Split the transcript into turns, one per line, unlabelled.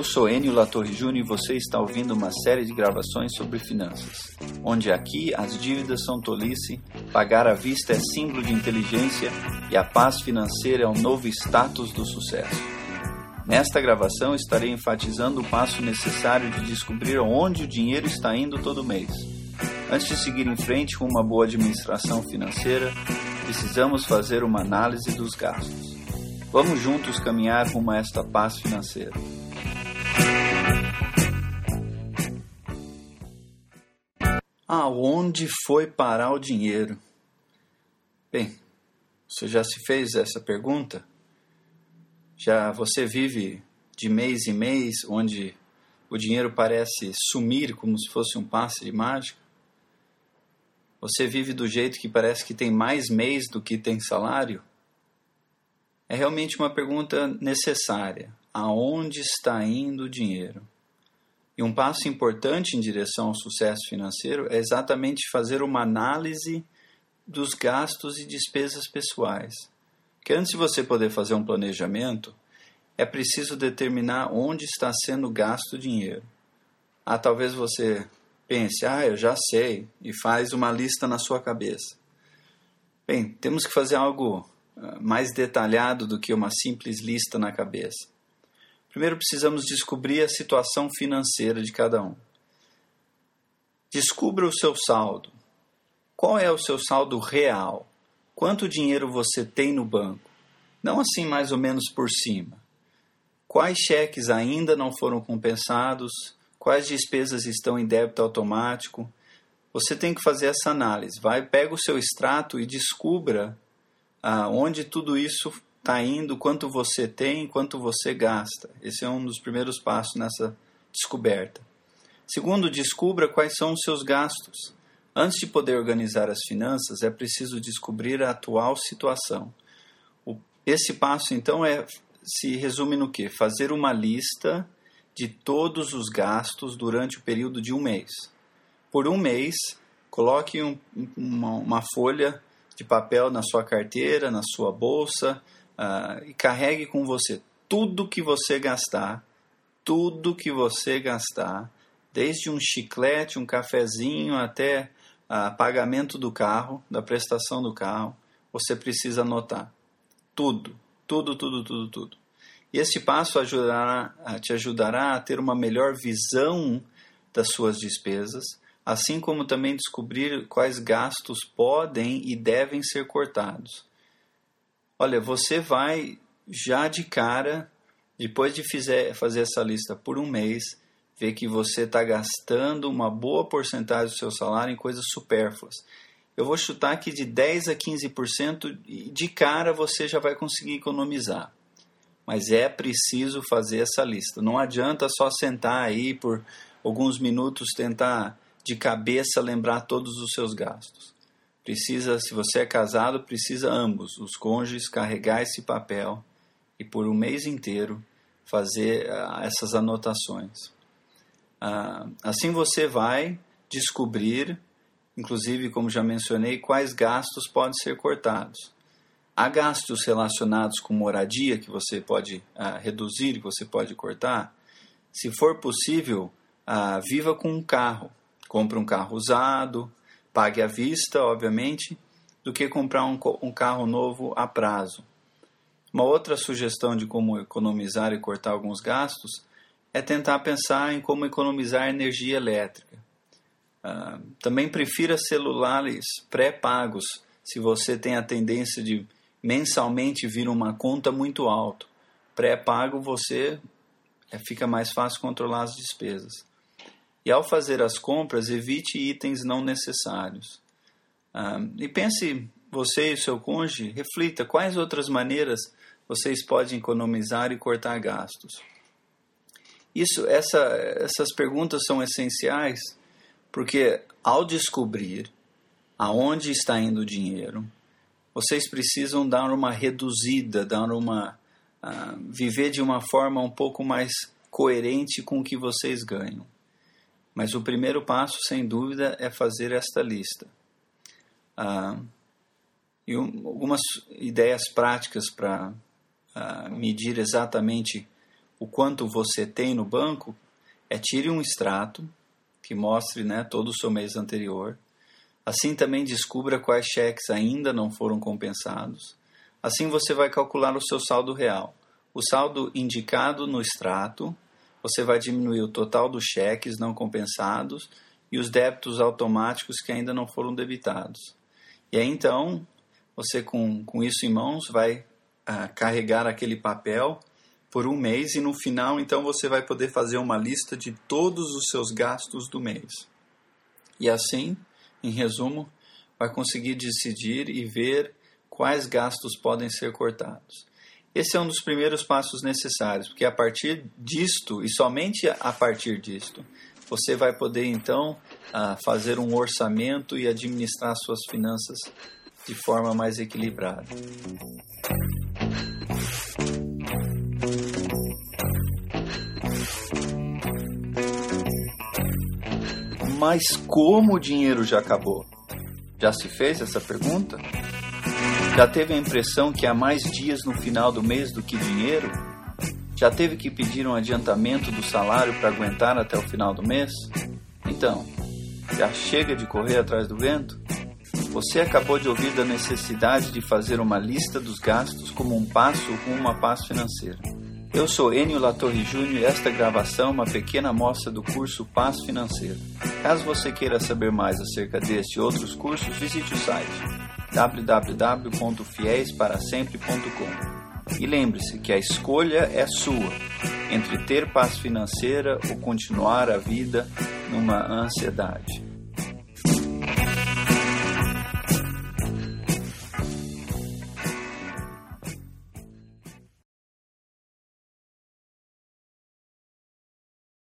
Eu sou Enio Latorre Júnior e você está ouvindo uma série de gravações sobre finanças, onde aqui as dívidas são tolice, pagar à vista é símbolo de inteligência e a paz financeira é o novo status do sucesso. Nesta gravação estarei enfatizando o passo necessário de descobrir onde o dinheiro está indo todo mês. Antes de seguir em frente com uma boa administração financeira, precisamos fazer uma análise dos gastos. Vamos juntos caminhar rumo a esta paz financeira. Aonde foi parar o dinheiro? Bem, você já se fez essa pergunta? Já você vive de mês em mês, onde o dinheiro parece sumir como se fosse um passe de mágica? Você vive do jeito que parece que tem mais mês do que tem salário? É realmente uma pergunta necessária. Aonde está indo o dinheiro? E um passo importante em direção ao sucesso financeiro é exatamente fazer uma análise dos gastos e despesas pessoais. Porque antes de você poder fazer um planejamento, é preciso determinar onde está sendo gasto o dinheiro. Talvez você pense, eu já sei, e faz uma lista na sua cabeça. Bem, temos que fazer algo mais detalhado do que uma simples lista na cabeça. Primeiro precisamos descobrir a situação financeira de cada um. Descubra o seu saldo. Qual é o seu saldo real? Quanto dinheiro você tem no banco? Não assim mais ou menos por cima. Quais cheques ainda não foram compensados? Quais despesas estão em débito automático? Você tem que fazer essa análise. Pega o seu extrato e descubra onde tudo isso está indo, quanto você tem, quanto você gasta. Esse é um dos primeiros passos nessa descoberta. Segundo, descubra quais são os seus gastos. Antes de poder organizar as finanças, é preciso descobrir a atual situação. Esse passo, então, se resume no quê? Fazer uma lista de todos os gastos durante o período de um mês. Por um mês, coloque uma folha de papel na sua carteira, na sua bolsa, e carregue com você tudo que você gastar, desde um chiclete, um cafezinho, até pagamento do carro, da prestação do carro, você precisa anotar. Tudo. E esse passo te ajudará a ter uma melhor visão das suas despesas, assim como também descobrir quais gastos podem e devem ser cortados. Olha, você vai já de cara, depois de fazer essa lista por um mês, ver que você está gastando uma boa porcentagem do seu salário em coisas supérfluas. Eu vou chutar que de 10% a 15% de cara você já vai conseguir economizar. Mas é preciso fazer essa lista. Não adianta só sentar aí por alguns minutos, tentar de cabeça lembrar todos os seus gastos. Se você é casado, precisa ambos, os cônjuges, carregar esse papel e por um mês inteiro fazer essas anotações. Assim você vai descobrir, inclusive, como já mencionei, quais gastos podem ser cortados. Há gastos relacionados com moradia que você pode reduzir, que você pode cortar. Se for possível, viva com um carro. Compre um carro usado, pague à vista, obviamente, do que comprar um carro novo a prazo. Uma outra sugestão de como economizar e cortar alguns gastos é tentar pensar em como economizar energia elétrica. Também prefira celulares pré-pagos, se você tem a tendência de mensalmente vir uma conta muito alta. Pré-pago fica mais fácil controlar as despesas. E ao fazer as compras, evite itens não necessários. E pense, você e o seu cônjuge, reflita quais outras vocês podem economizar e cortar gastos. Essas perguntas são essenciais porque ao descobrir aonde está indo o dinheiro, vocês precisam dar uma reduzida, viver de uma forma um pouco mais coerente com o que vocês ganham. Mas o primeiro passo, sem dúvida, é fazer esta lista. E algumas ideias práticas para medir exatamente o quanto você tem no banco, tire um extrato que mostre, né, todo o seu mês anterior. Assim também descubra quais cheques ainda não foram compensados. Assim você vai calcular o seu saldo real. O saldo indicado no extrato, você vai diminuir o total dos cheques não compensados e os débitos automáticos que ainda não foram debitados. E aí então, você com isso em mãos vai carregar aquele papel por um mês e no final então você vai poder fazer uma lista de todos os seus gastos do mês. E assim, em resumo, vai conseguir decidir e ver quais gastos podem ser cortados. Esse é um dos primeiros passos necessários, porque a partir disto, e somente a partir disto, você vai poder então fazer um orçamento e administrar suas finanças de forma mais equilibrada. Mas como o dinheiro já acabou? Já se fez essa pergunta? Já teve a impressão que há mais dias no final do mês do que dinheiro? Já teve que pedir um adiantamento do salário para aguentar até o final do mês? Então, já chega de correr atrás do vento? Você acabou de ouvir da necessidade de fazer uma lista dos gastos como um passo rumo à paz financeira. Eu sou Ennio Latorre Júnior e esta gravação é uma pequena amostra do curso Paz Financeira. Caso você queira saber mais acerca deste e outros cursos, visite o site www.fiesparasempre.com. E lembre-se que a escolha é sua entre ter paz financeira ou continuar a vida numa ansiedade.